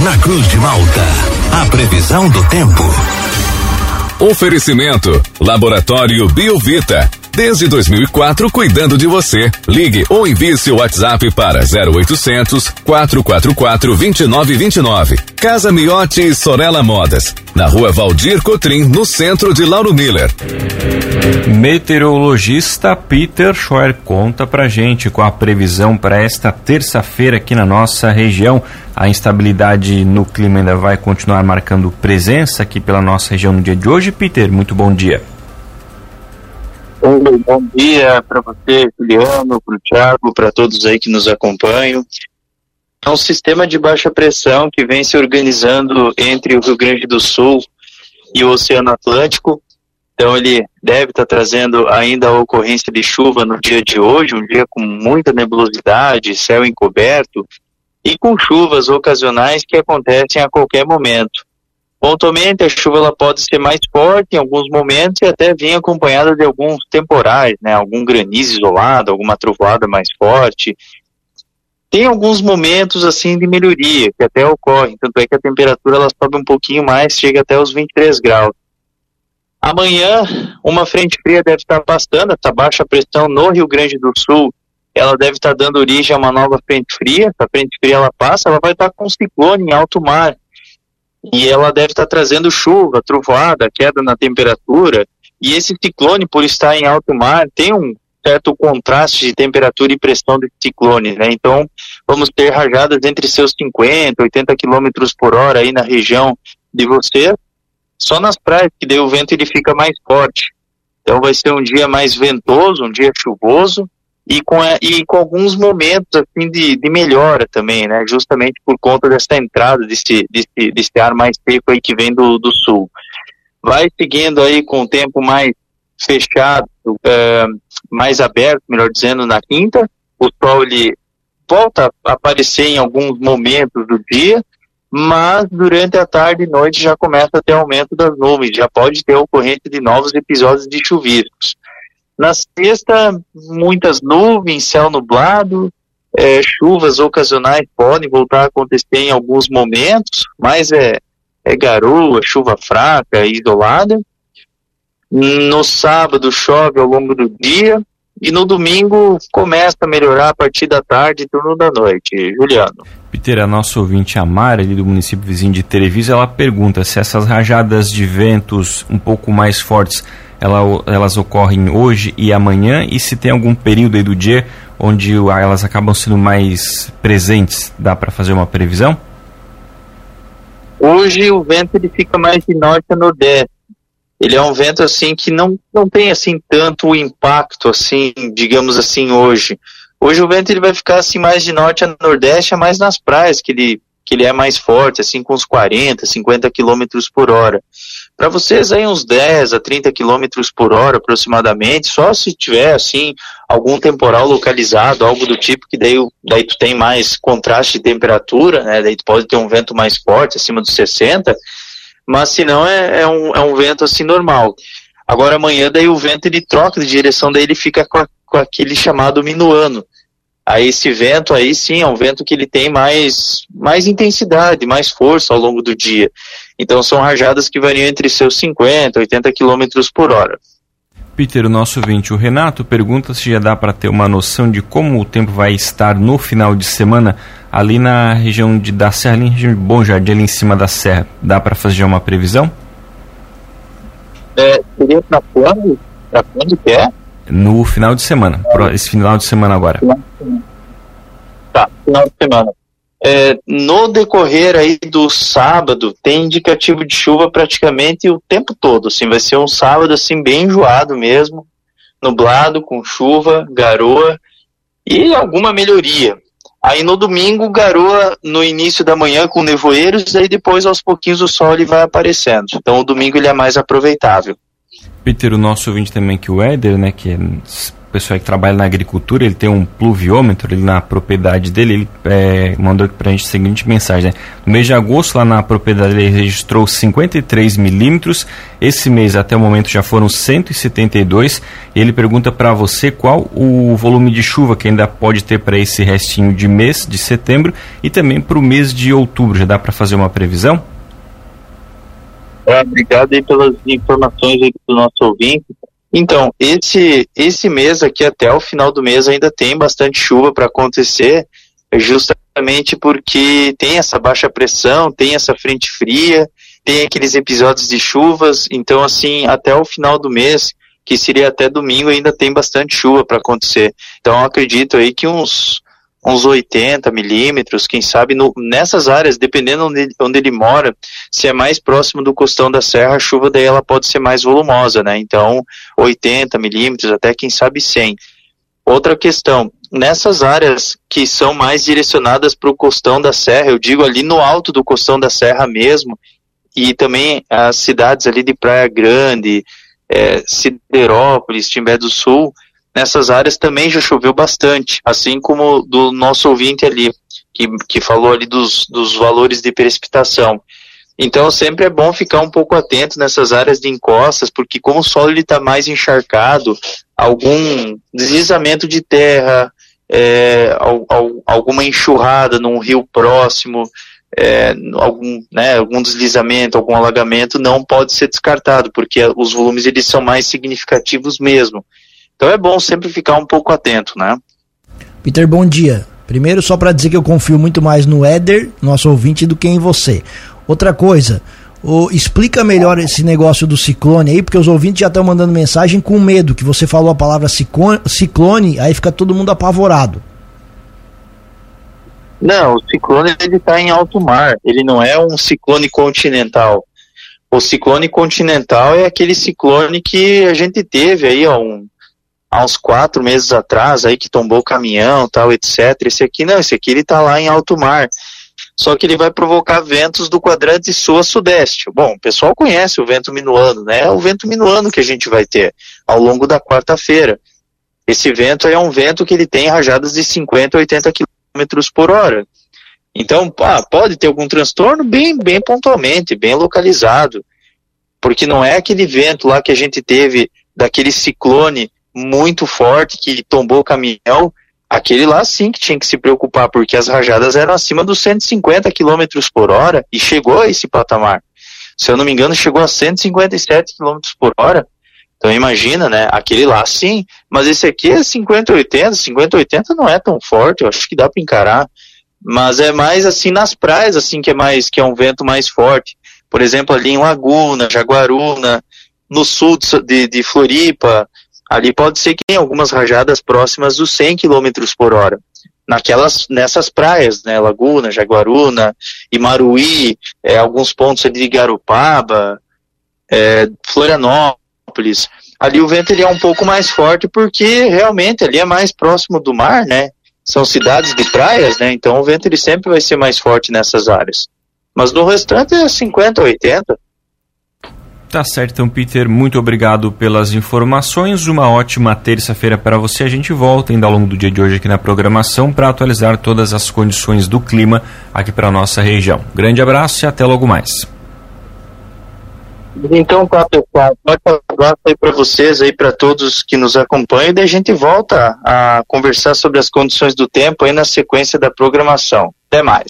na Cruz de Malta. A previsão do tempo. Oferecimento: Laboratório Biovita. Desde 2004, cuidando de você. Ligue ou envie seu WhatsApp para 0800 444 2929. Casa Miotti e Sorella Modas, na Rua Valdir Cotrim, no centro de Lauro Miller. Meteorologista Peter Scheuer conta pra gente com a previsão para esta terça-feira aqui na nossa região. A instabilidade no clima ainda vai continuar marcando presença aqui pela nossa região no dia de hoje. Peter, muito bom dia. Bom dia para você, Juliano, para o Thiago, para todos aí que nos acompanham. É um sistema de baixa pressão que vem se organizando entre o Rio Grande do Sul e o Oceano Atlântico. Então ele deve estar trazendo ainda a ocorrência de chuva no dia de hoje, um dia com muita nebulosidade, céu encoberto e com chuvas ocasionais que acontecem a qualquer momento. Pontualmente, a chuva ela pode ser mais forte em alguns momentos e até vir acompanhada de alguns temporais, né? Algum granizo isolado, alguma trovoada mais forte. Tem alguns momentos assim de melhoria que até ocorrem, tanto é que a temperatura ela sobe um pouquinho mais, chega até os 23 graus. Amanhã, uma frente fria deve estar passando, essa baixa pressão no Rio Grande do Sul, ela deve estar dando origem a uma nova frente fria. Essa frente fria ela passa, ela vai estar com um ciclone em alto mar. E ela deve estar trazendo chuva, trovoada, queda na temperatura. E esse ciclone, por estar em alto mar, tem um certo contraste de temperatura e pressão desse ciclone, né? Então, vamos ter rajadas entre seus 50, 80 km por hora aí na região de você. Só nas praias que daí o vento ele fica mais forte. Então, vai ser um dia mais ventoso, um dia chuvoso. E com alguns momentos assim de melhora também, né? Justamente por conta dessa entrada desse ar mais seco aí que vem do sul. Vai seguindo aí com o tempo mais fechado, mais aberto, melhor dizendo, na quinta. O sol ele volta a aparecer em alguns momentos do dia, mas durante a tarde e noite já começa a ter aumento das nuvens, já pode ter ocorrência de novos episódios de chuviscos. Na sexta, muitas nuvens, céu nublado, chuvas ocasionais podem voltar a acontecer em alguns momentos, mas é garoa, chuva fraca, isolada. No sábado chove ao longo do dia e no domingo começa a melhorar a partir da tarde e turno da noite. Juliano. Peter, a nossa ouvinte Amara, ali do município vizinho de Televisa, ela pergunta se essas rajadas de ventos um pouco mais fortes elas ocorrem hoje e amanhã, e se tem algum período aí do dia onde elas acabam sendo mais presentes. Dá para fazer uma previsão? Hoje o vento ele fica mais de norte a nordeste. Ele é um vento assim que não tem assim tanto impacto assim, digamos assim, hoje. Hoje o vento ele vai ficar assim mais de norte a nordeste, é mais nas praias que ele é mais forte, assim com uns 40, 50 km por hora. Para vocês aí uns 10 a 30 km por hora aproximadamente, só se tiver assim algum temporal localizado, algo do tipo, que daí tu tem mais contraste de temperatura, né? Daí tu pode ter um vento mais forte, acima dos 60, mas se não é um vento assim normal. Agora amanhã daí o vento ele troca de direção, daí ele fica com aquele chamado minuano. Aí esse vento aí sim é um vento que ele tem mais intensidade, mais força ao longo do dia. Então são rajadas que variam entre seus 50 e 80 km por hora. Peter, o nosso ouvinte, o Renato, pergunta se já dá para ter uma noção de como o tempo vai estar no final de semana ali na região da Serra, ali na região de Bom Jardim, ali em cima da Serra. Dá para fazer uma previsão? Seria para quando? Para quando que é? No final de semana, esse final de semana agora. Tá, final de semana. No decorrer aí do sábado, tem indicativo de chuva praticamente o tempo todo, assim, vai ser um sábado assim bem enjoado mesmo, nublado, com chuva, garoa e alguma melhoria. Aí no domingo, garoa no início da manhã com nevoeiros, aí depois aos pouquinhos o sol ele vai aparecendo. Então o domingo ele é mais aproveitável. Peter, o nosso ouvinte também, que o Éder, né, que pessoal que trabalha na agricultura, ele tem um pluviômetro ali na propriedade dele, ele mandou aqui pra gente a seguinte mensagem, né? No mês de agosto, lá na propriedade ele registrou 53 milímetros, esse mês até o momento já foram 172, e ele pergunta para você qual o volume de chuva que ainda pode ter para esse restinho de mês, de setembro, e também para o mês de outubro. Já dá para fazer uma previsão? Obrigado aí pelas informações aí do nosso ouvinte. Então, esse mês aqui, até o final do mês, ainda tem bastante chuva para acontecer, justamente porque tem essa baixa pressão, tem essa frente fria, tem aqueles episódios de chuvas. Então, assim, até o final do mês, que seria até domingo, ainda tem bastante chuva para acontecer. Então, eu acredito aí que uns 80 milímetros, quem sabe, nessas áreas, dependendo onde ele mora, se é mais próximo do costão da serra, a chuva daí ela pode ser mais volumosa, né? Então, 80 milímetros, até quem sabe 100. Outra questão, nessas áreas que são mais direcionadas para o costão da serra, eu digo ali no alto do costão da serra mesmo, e também as cidades ali de Praia Grande, Siderópolis, Timbé do Sul, nessas áreas também já choveu bastante, assim como do nosso ouvinte ali, que falou ali dos valores de precipitação. Então sempre é bom ficar um pouco atento nessas áreas de encostas, porque como o solo está mais encharcado, algum deslizamento de terra, alguma enxurrada num rio próximo, algum deslizamento, algum alagamento não pode ser descartado, porque os volumes eles são mais significativos mesmo. Então é bom sempre ficar um pouco atento, né? Peter, bom dia. Primeiro, só para dizer que eu confio muito mais no Éder, nosso ouvinte, do que em você. Outra coisa, explica melhor esse negócio do ciclone aí, porque os ouvintes já estão mandando mensagem com medo, que você falou a palavra ciclone, aí fica todo mundo apavorado. Não, o ciclone ele está em alto mar, ele não é um ciclone continental. O ciclone continental é aquele ciclone que a gente teve aí há uns 4 meses atrás, aí que tombou o caminhão, tal, etc. Esse aqui não, esse aqui ele tá lá em alto mar. Só que ele vai provocar ventos do quadrante sul a sudeste. Bom, o pessoal conhece o vento minuano, né? É o vento minuano que a gente vai ter ao longo da quarta-feira. Esse vento é um vento que ele tem rajadas de 50 a 80 km por hora. Então, pode ter algum transtorno bem pontualmente, bem localizado. Porque não é aquele vento lá que a gente teve, daquele ciclone muito forte que tombou o caminhão, aquele lá sim que tinha que se preocupar, porque as rajadas eram acima dos 150 km por hora e chegou a esse patamar. Se eu não me engano, chegou a 157 km por hora. Então imagina, né? Aquele lá sim, mas esse aqui é 50-80, 50-80 não é tão forte, eu acho que dá para encarar. Mas é mais assim nas praias, assim, que é um vento mais forte. Por exemplo, ali em Laguna, Jaguaruna, no sul de Floripa, ali pode ser que tenha algumas rajadas próximas dos 100 km por hora. Nessas praias, né, Laguna, Jaguaruna, Imaruí, alguns pontos ali de Garopaba, Florianópolis. Ali o vento ele é um pouco mais forte porque realmente ali é mais próximo do mar, né? São cidades de praias, né? Então o vento ele sempre vai ser mais forte nessas áreas. Mas no restante é 50, 80. Tá certo, então, Peter, muito obrigado pelas informações. Uma ótima terça-feira para você. A gente volta ainda ao longo do dia de hoje aqui na programação para atualizar todas as condições do clima aqui para a nossa região. Grande abraço e até logo mais. Então tá, pessoal, forte abraço aí para vocês, aí para todos que nos acompanham, e daí a gente volta a conversar sobre as condições do tempo aí na sequência da programação. Até mais.